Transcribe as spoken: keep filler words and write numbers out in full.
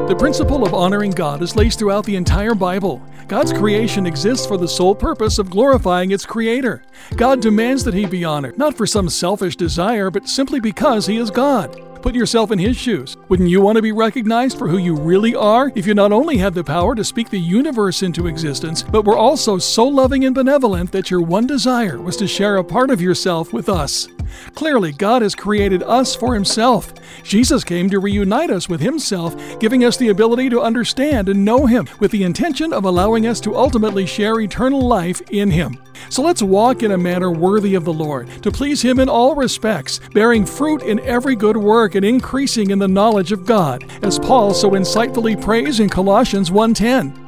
The principle of honoring God is laced throughout the entire Bible. God's creation exists for the sole purpose of glorifying its Creator. God demands that He be honored, not for some selfish desire, but simply because He is God. Put yourself in His shoes. Wouldn't you want to be recognized for who you really are if you not only had the power to speak the universe into existence, but were also so loving and benevolent that your one desire was to share a part of yourself with us? Clearly, God has created us for Himself. Jesus came to reunite us with Himself, giving us the ability to understand and know Him, with the intention of allowing us to ultimately share eternal life in Him. So let's walk in a manner worthy of the Lord, to please Him in all respects, bearing fruit in every good work and increasing in the knowledge of God, as Paul so insightfully prays in Colossians one ten.